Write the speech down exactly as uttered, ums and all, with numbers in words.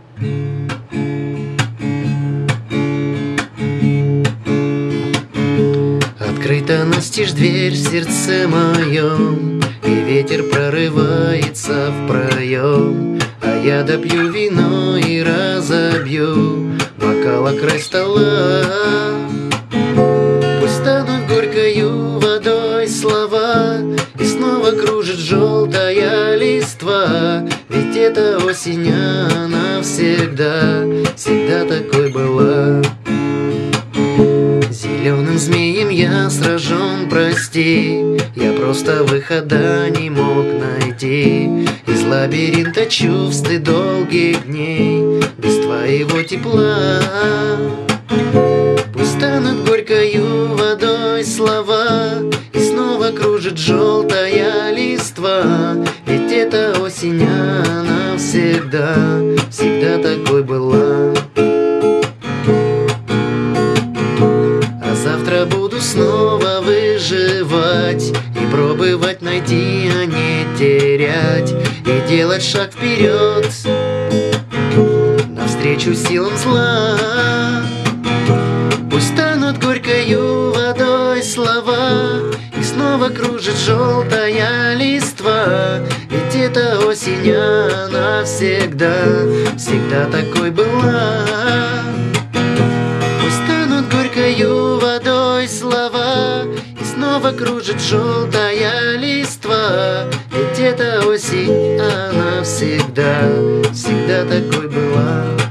Открыта настежь дверь в сердце моем, и ветер прорывается в проем, а я допью вино и разобью бокал о край стола. Пусть станут горькою водой слова, и снова кружит желтая листва, ведь это осень, она всегда, всегда такой была. Зеленым змеем я сражен, прости, я просто выхода не мог найти из лабиринта чувств и долгих дней без твоего тепла. Пусть станут горькою водой слова, и снова кружит желтая листва, ведь это осень, она всегда, всегда такой была. Завтра буду снова выживать и пробовать найти, а не терять, и делать шаг вперед навстречу силам зла. Пусть станут горькою водой слова, и снова кружит желтая листва, ведь это осень, она всегда, всегда такой была. Пусть станут горькою водой слова, и снова кружит желтая листва, ведь это осень, она всегда, всегда такой была.